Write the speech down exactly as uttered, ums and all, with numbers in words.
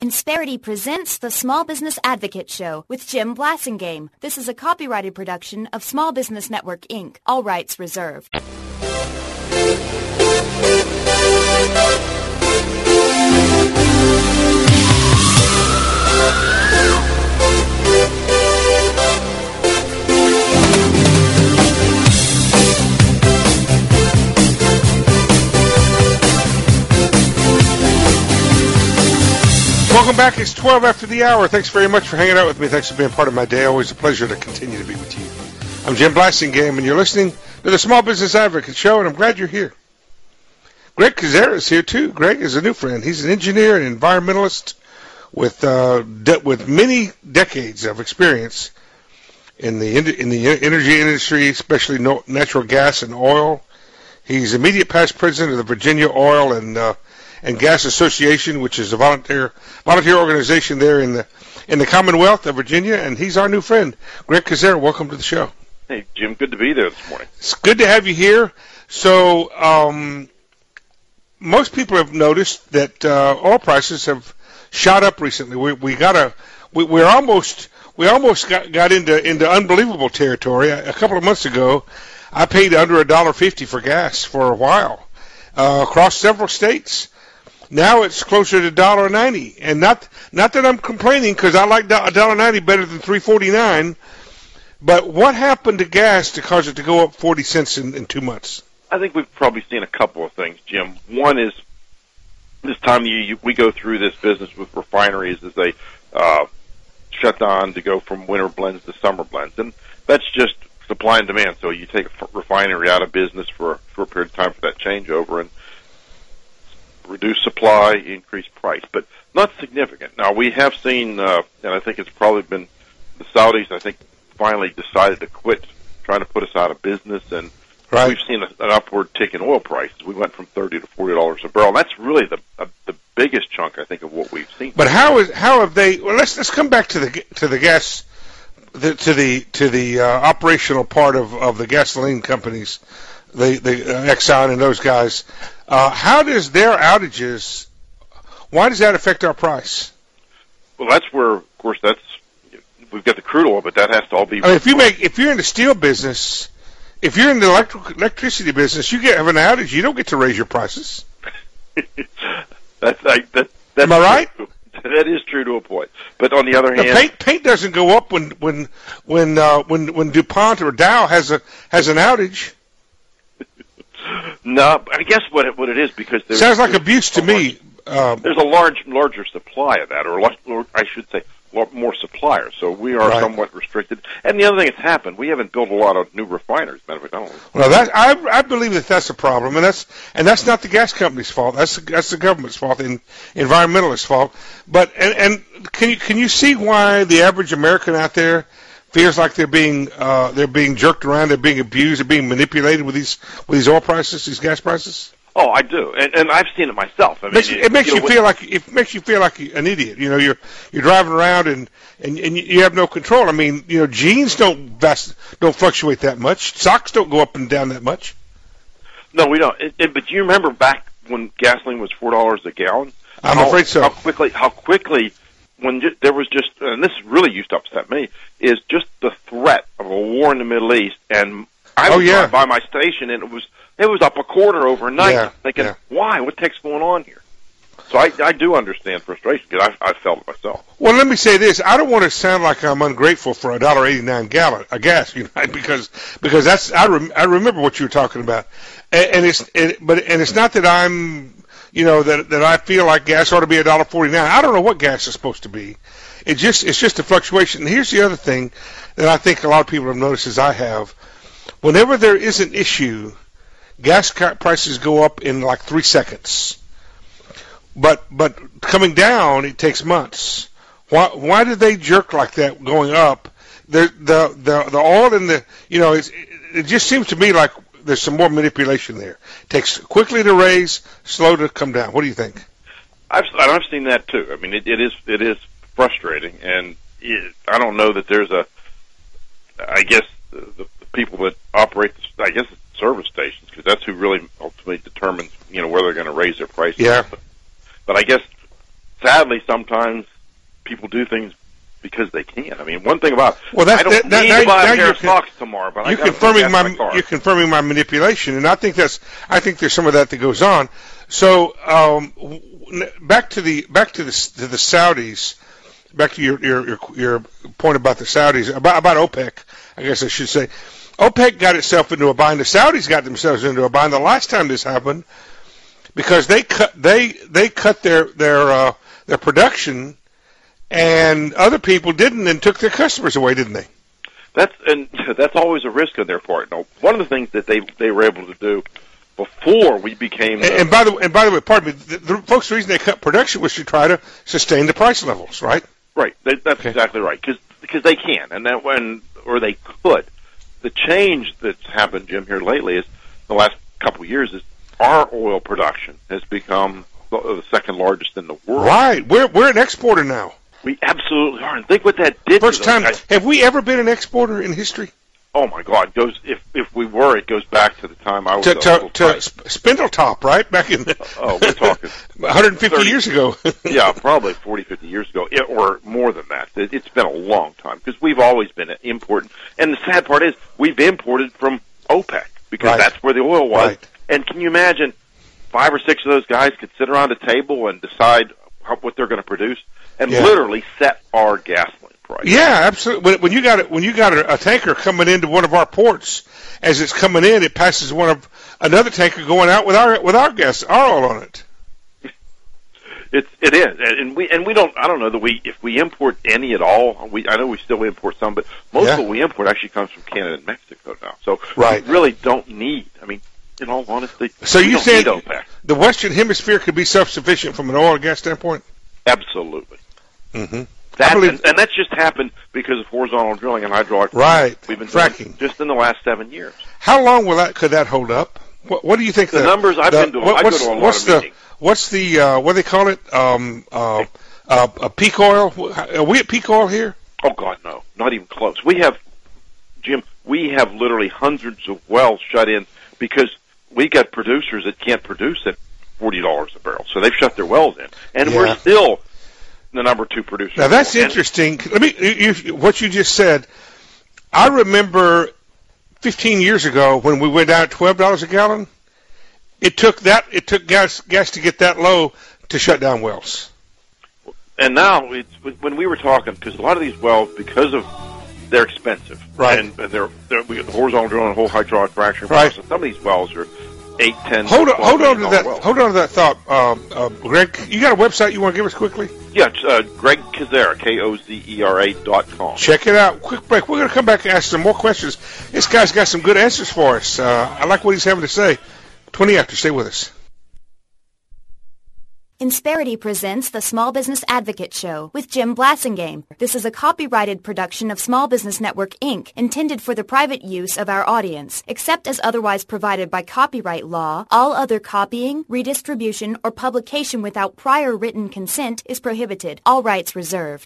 Insperity presents the Small Business Advocate Show with Jim Blasingame. This is a copyrighted production of Small Business Network, Incorporated. All rights reserved. Welcome back. It's twelve after the hour. Thanks very much for hanging out with me. Thanks for being part of my day. Always a pleasure to continue to be with you. I'm Jim Blasingame, and you're listening to the Small Business Advocate Show, and I'm glad you're here. Greg Kucera is here, too. Greg is a new friend. He's an engineer and environmentalist with uh, de- with many decades of experience in the in- in the energy industry, especially no- natural gas and oil. He's immediate past president of the Virginia Oil and uh, and Gas Association, which is a volunteer volunteer organization there in the in the Commonwealth of Virginia, and he's our new friend. Greg Kucera, welcome to the show. Hey, Jim, good to be there this morning. It's good to have you here. So, um, most people have noticed that uh, oil prices have shot up recently. We we got a we, we're almost we almost got, got into into unbelievable territory. A, a couple of months ago, I paid under a dollar fifty for gas for a while uh, across several states. Now it's closer to a dollar ninety, and not not that I'm complaining because I like a dollar ninety better than three forty nine. But what happened to gas to cause it to go up forty cents in, in two months? I think we've probably seen a couple of things, Jim. One is this time of year you, we go through this business with refineries as they uh, shut down to go from winter blends to summer blends, and that's just supply and demand. So you take a refinery out of business for for a period of time for that changeover, and reduce supply, increase price, but not significant. Now, we have seen, uh, and I think it's probably been the Saudis, I think, finally decided to quit trying to put us out of business, and right. We've seen a, an upward tick in oil prices. We went from thirty to forty dollars a barrel, and that's really the uh, the biggest chunk, I think, of what we've seen. But how is how have they? Well, let's let's come back to the to the gas, the, to the to the uh, operational part of, of the gasoline companies, the the uh, Exxon and those guys. Uh, how does their outages, why does that affect our price? Well, that's where, of course, that's, we've got the crude oil, but that has to all be... I mean, if you make, if you're in the steel business, if you're in the electric, electricity business, you get have an outage, you don't get to raise your prices. that's, I, that, that's Am I right? True. That is true to a point. But on the other hand... The paint, paint doesn't go up when, when, when, uh, when, when DuPont or Dow has a, has an outage. No, I guess what it, what it is because there's sounds like abuse to me. Um, there's a large, larger supply of that, or, or I should say, more suppliers. So we are right. somewhat restricted. And the other thing that's happened, we haven't built a lot of new refineries. Matter of fact, well, that I I believe that that's a problem, and that's and that's not the gas company's fault. That's that's the government's fault and environmentalists' fault. But and, and can you can you see why the average American out there feels like they're being uh, they're being jerked around, they're being abused, they're being manipulated with these with these oil prices, these gas prices? Oh, I do, and, and I've seen it myself. I mean, makes, it, it makes you, know, you feel like it makes you feel like an idiot. You know, you're you're driving around and, and, and you have no control. I mean, you know, jeans don't vast, don't fluctuate that much. Socks don't go up and down that much. No, we don't. It, it, but do you remember back when gasoline was four dollars a gallon? I'm how, afraid so. How quickly? How quickly? When just, there was just, and this really used to upset me, is just the threat of a war in the Middle East, and I oh, was yeah. by my station, and it was it was up a quarter overnight. Yeah, thinking, yeah. why? What the heck's going on here? So I, I do understand frustration because I, I felt it myself. Well, let me say this: I don't want to sound like I'm ungrateful for a dollar eighty-nine gallon a gas, you know, because because that's I rem, I remember what you were talking about, and, and it's it, but and it's not that I'm. You know, that that I feel like gas ought to be a dollar forty nine. I don't know what gas is supposed to be. It just it's just a fluctuation. And here's the other thing that I think a lot of people have noticed, as I have. Whenever there is an issue, gas prices go up in like three seconds. But but coming down, it takes months. Why why did they jerk like that going up? The the the the oil in the you know it's, it just seems to me like there's some more manipulation there. It takes quickly to raise, slow to come down. What do you think? I've I've seen that too. I mean, it, it is it is frustrating, and it, I don't know that there's a. I guess the, the people that operate, the, I guess, it's service stations, because that's who really ultimately determines, you know, where they're going to raise their prices. Yeah. But, but I guess sadly, sometimes people do things because they can. I mean, one thing about well, that's, I don't that, that, need now, to buy now a pair you're of socks tomorrow, but I you're gotta confirming put gas my, in my car. you're confirming my manipulation, and I think that's I think there's some of that that goes on. So um, back to the back to the to the Saudis, back to your your your, your point about the Saudis about about OPEC. I guess I should say, OPEC got itself into a bind. The Saudis got themselves into a bind the last time this happened because they cut they they cut their their uh, their production. And other people didn't and took their customers away, didn't they? That's and that's always a risk on their part. Now, one of the things that they they were able to do before we became and, the, and by the and by the way, pardon me, the, the folks, the reason they cut production was to try to sustain the price levels, right? Right. They, that's okay. exactly right. Because because they can, and that when or they could. The change that's happened, Jim, here lately is the last couple of years is our oil production has become the, the second largest in the world. Right. We're we're an exporter now. We absolutely are, and think what that did. First to those time. guys. Have we ever been an exporter in history? Oh my God! It goes if if we were, it goes back to the time I was to a to, little to tiny. Sp- Spindletop, right? Back in the, oh, we're talking one hundred fifty thirty years ago. yeah, probably forty, fifty years ago, it, or more than that. It, it's been a long time because we've always been importing. And the sad part is we've imported from OPEC because Right. that's where the oil was. Right. And can you imagine five or six of those guys could sit around a table and decide how, what they're going to produce and Yeah. literally set our gasoline price? Yeah, absolutely. When, when you got it, when you got a, a tanker coming into one of our ports, as it's coming in, it passes one of another tanker going out with our with our gas, our oil on it. It's it is, and and we and we don't. I don't know that we if we import any at all. We I know we still import some, but most Yeah. of what we import actually comes from Canada and Mexico now. So Right. we really don't need. I mean, in all honesty, So we you don't said need OPEC. the Western Hemisphere could be self-sufficient from an oil and gas standpoint? Absolutely. Mm-hmm. That, I believe- and, and that's just happened because of horizontal drilling and hydraulic. Right. We've been Fracking. doing just in the last seven years. How long will that could that hold up? What, what do you think? The numbers I've the, been to- what- I go what's, to a lot what's of the meetings. what's the uh, what do they call it? Um, uh, uh, a peak oil? Are we at peak oil here? Oh God, no, not even close. We have, Jim, we have literally hundreds of wells shut in because we got producers that can't produce at forty dollars a barrel, so they've shut their wells in, and Yeah. we're still the number two producer. Now that's And- interesting. Let me you, you- what you just said. I remember fifteen years ago when we went down at twelve dollars a gallon. It took that it took gas gas to get that low to shut down wells. And now, it's when we were talking, because a lot of these wells, because of they're expensive, Right. And, and they're, they're we got the horizontal drilling, whole hydraulic fracturing Right. process. Some of these wells are eight, ten. Hold on, twelve hold on to million that. dollar wells. Hold on to that thought, um, uh, Greg. You got a website you want to give us quickly? Yeah, it's, uh, Greg Kozera, K O Z E R A dot com. Check it out. Quick break. We're going to come back and ask some more questions. This guy's got some good answers for us. Uh, I like what he's having to say. twenty after. Stay with us. Insperity presents the Small Business Advocate Show with Jim Blassingame. This is a copyrighted production of Small Business Network, Incorporated, intended for the private use of our audience. Except as otherwise provided by copyright law, all other copying, redistribution, or publication without prior written consent is prohibited. All rights reserved.